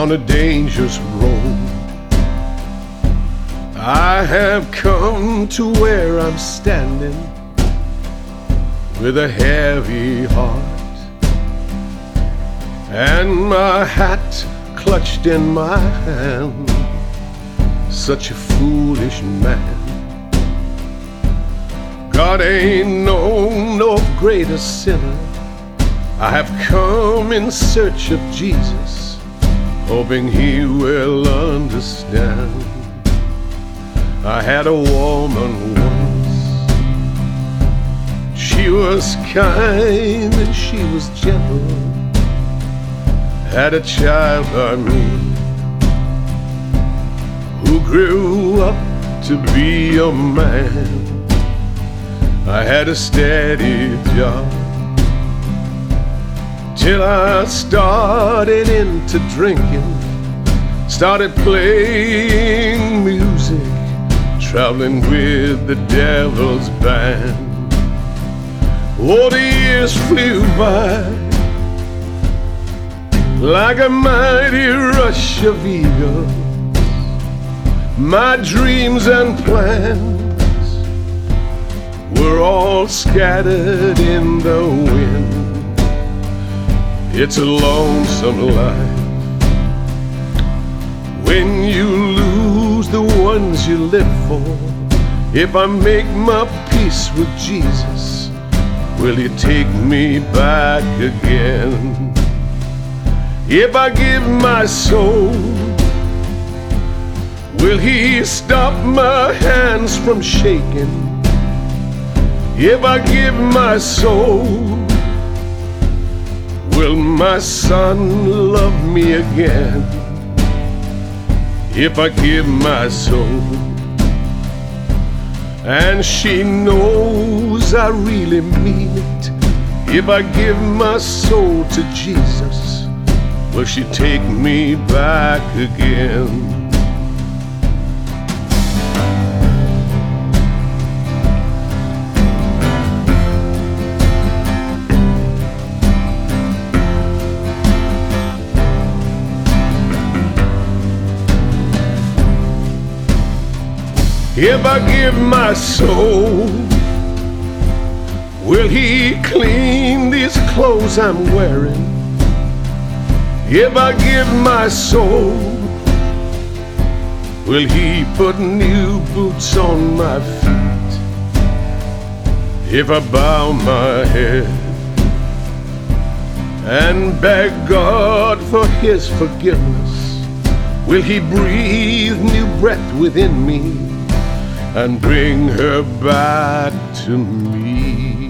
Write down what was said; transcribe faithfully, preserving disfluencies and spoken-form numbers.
on a dangerous road. I have come to where I'm standing with a heavy heart and my hat clutched in my hand. Such a foolish man. God ain't known no greater sinner. I have come in search of Jesus, hoping he will understand. I had a woman once. She was kind and she was gentle. Had a child by me who grew up to be a man. I had a steady job till I started into drinking, started playing music, traveling with the devil's band. Oh, the years flew by like a mighty rush of eagles. My dreams and plans were all scattered in the wind. It's a lonesome life when you lose the ones you live for. If I make my peace with Jesus, will he take me back again? If I give my soul, will he stop my hands from shaking? If I give my soul, will my son love me again? If I give my soul, and she knows I really mean it, if I give my soul to Jesus, will she take me back again? If I give my soul, will he clean these clothes I'm wearing? If I give my soul, will he put new boots on my feet? If I bow my head and beg God for his forgiveness, will he breathe new breath within me and bring her back to me?